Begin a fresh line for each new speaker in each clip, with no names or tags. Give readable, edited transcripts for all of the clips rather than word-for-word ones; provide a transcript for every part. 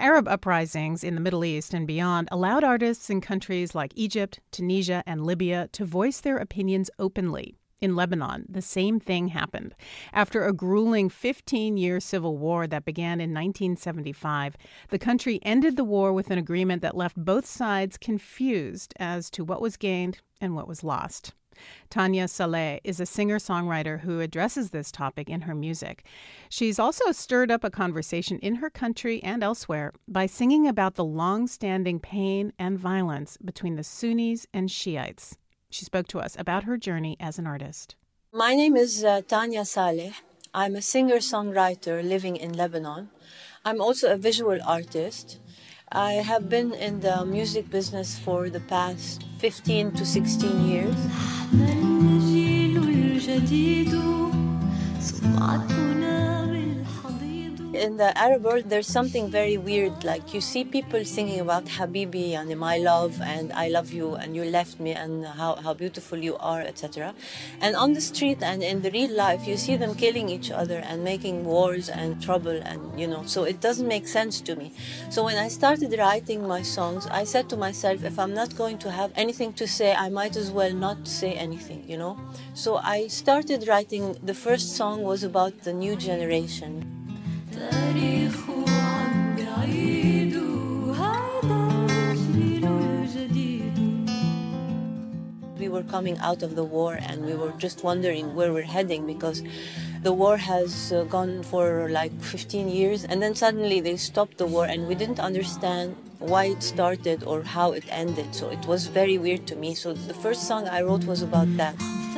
Arab uprisings in the Middle East and beyond allowed artists in countries like Egypt, Tunisia, and Libya to voice their opinions openly. In Lebanon, the same thing happened. After a grueling 15-year civil war that began in 1975, the country ended the war with an agreement that left both sides confused as to what was gained and what was lost. Tanya Saleh is a singer-songwriter who addresses this topic in her music. She's also stirred up a conversation in her country and elsewhere by singing about the long-standing pain and violence between the Sunnis and Shiites. She spoke to us about her journey as an artist.
My name is Tanya Saleh. I'm a singer-songwriter living in Lebanon. I'm also a visual artist. I have been in the music business for the past 15 to 16 years. In the Arab world, there's something very weird. Like, you see people singing about Habibi and my love and I love you and you left me and how beautiful you are, etc. And on the street and in the real life, you see them killing each other and making wars and trouble and, so it doesn't make sense to me. So when I started writing my songs, I said to myself, if I'm not going to have anything to say, I might as well not say anything, So I started writing. The first song was about the new generation. We were coming out of the war and we were just wondering where we're heading because the war has gone for like 15 years and then suddenly they stopped the war and we didn't understand why it started or how it ended. So it was very weird to me. So the first song I wrote was about that.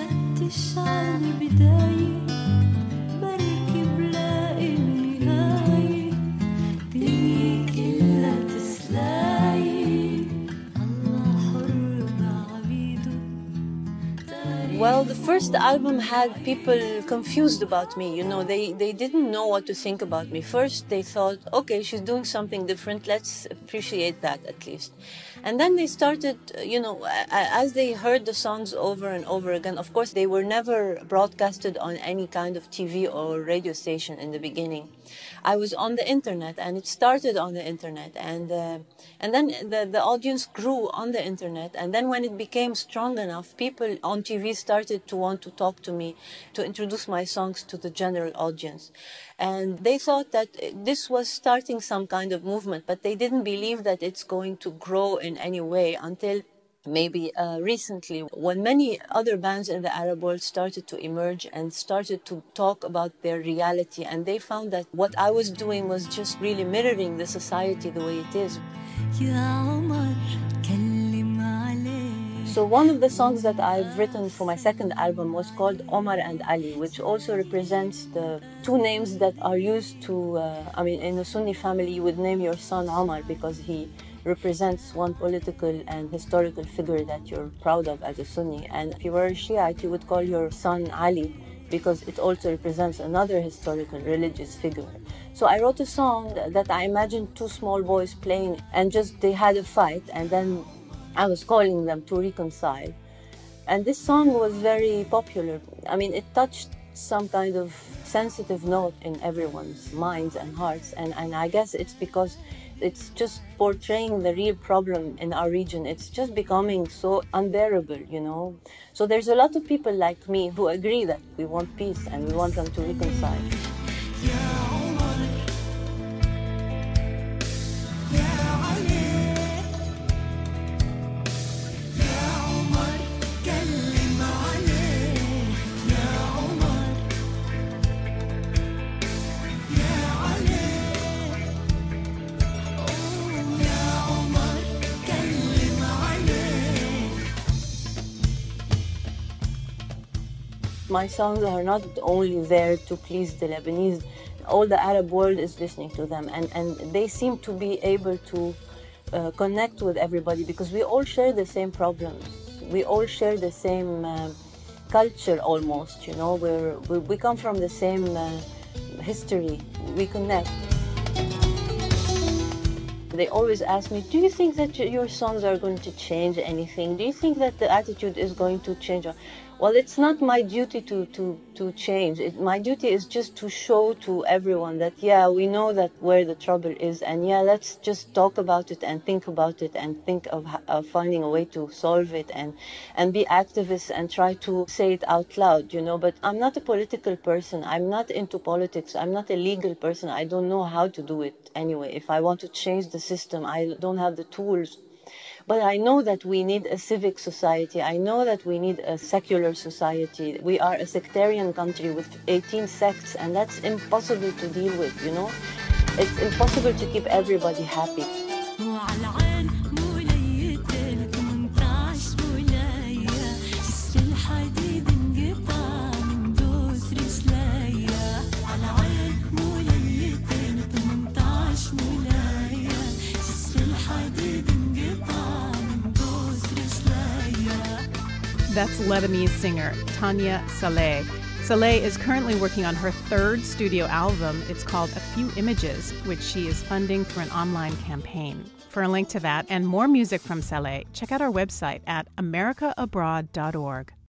Well, the first album had people confused about me. They didn't know what to think about me. First, they thought, okay, she's doing something different. Let's appreciate that at least. And then they started, as they heard the songs over and over again, of course, they were never broadcasted on any kind of TV or radio station in the beginning. I was on the internet and it started on the internet and then the audience grew on the internet, and then when it became strong enough, people on TV started to want to talk to me, to introduce my songs to the general audience. And they thought that this was starting some kind of movement, but they didn't believe that it's going to grow in any way until maybe recently, when many other bands in the Arab world started to emerge and started to talk about their reality, and they found that what I was doing was just really mirroring the society the way it is. So one of the songs that I've written for my second album was called Omar and Ali, which also represents the two names that are used to, in a Sunni family, you would name your son Omar because he represents one political and historical figure that you're proud of as a Sunni. And if you were a Shiite, you would call your son Ali because it also represents another historical religious figure. So I wrote a song that I imagined two small boys playing and they had a fight, and then I was calling them to reconcile. And this song was very popular. It touched some kind of sensitive note in everyone's minds and hearts. And I guess it's because it's just portraying the real problem in our region. It's just becoming so unbearable, So there's a lot of people like me who agree that we want peace and we want them to reconcile. My songs are not only there to please the Lebanese. All the Arab world is listening to them, and they seem to be able to connect with everybody because we all share the same problems. We all share the same culture almost, we come from the same history. We connect. They always ask me, do you think that your songs are going to change anything? Do you think that the attitude is going to change? Well, it's not my duty to change. My duty is just to show to everyone that, yeah, we know that where the trouble is, and yeah, let's just talk about it and think about it and think of finding a way to solve it, and be activists and try to say it out loud, you know. But I'm not a political person. I'm not into politics. I'm not a legal person. I don't know how to do it anyway. If I want to change the system, I don't have the tools. But I know that we need a civic society. I know that we need a secular society. We are a sectarian country with 18 sects, and that's impossible to deal with, you know? It's impossible to keep everybody happy.
That's Lebanese singer Tanya Saleh. Saleh is currently working on her third studio album. It's called A Few Images, which she is funding through an online campaign. For a link to that and more music from Saleh, check out our website at americaabroad.org.